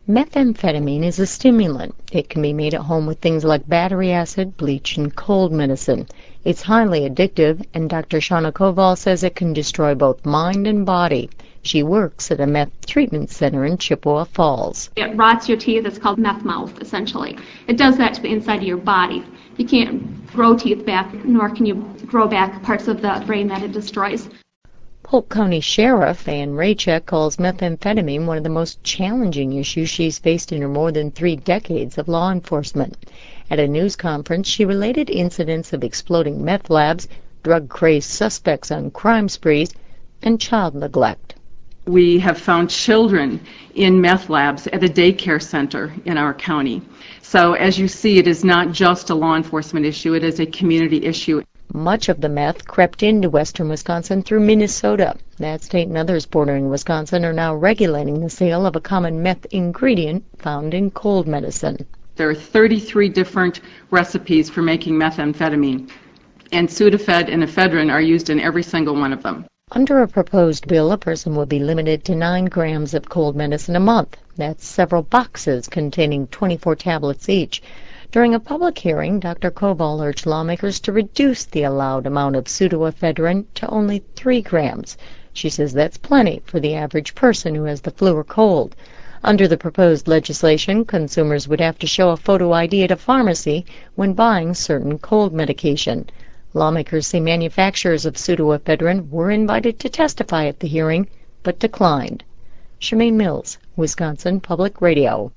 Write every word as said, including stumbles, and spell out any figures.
Methamphetamine is a stimulant. It can be made at home with things like battery acid, bleach, and cold medicine. It's highly addictive, and Doctor Shauna Koval says it can destroy both mind and body. She works at a meth treatment center in Chippewa Falls. It rots your teeth. It's called meth mouth, essentially. It does that to the inside of your body. You can't grow teeth back, nor can you grow back parts of the brain that it destroys. Polk County Sheriff Ann Raychek calls methamphetamine one of the most challenging issues she's faced in her more than three decades of law enforcement. At a news conference, she related incidents of exploding meth labs, drug-crazed suspects on crime sprees, and child neglect. We have found children in meth labs at a daycare center in our county. So as you see, it is not just a law enforcement issue, it is a community issue. Much of the meth crept into western Wisconsin through Minnesota. That state and others bordering Wisconsin are now regulating the sale of a common meth ingredient found in cold medicine. There are thirty-three different recipes for making methamphetamine, and Sudafed and ephedrine are used in every single one of them. Under a proposed bill, a person will be limited to nine grams of cold medicine a month. That's several boxes containing twenty-four tablets each. During a public hearing, Doctor Koval urged lawmakers to reduce the allowed amount of pseudoephedrine to only three grams. She says that's plenty for the average person who has the flu or cold. Under the proposed legislation, consumers would have to show a photo I D at a pharmacy when buying certain cold medication. Lawmakers say manufacturers of pseudoephedrine were invited to testify at the hearing, but declined. Shemaine Mills, Wisconsin Public Radio.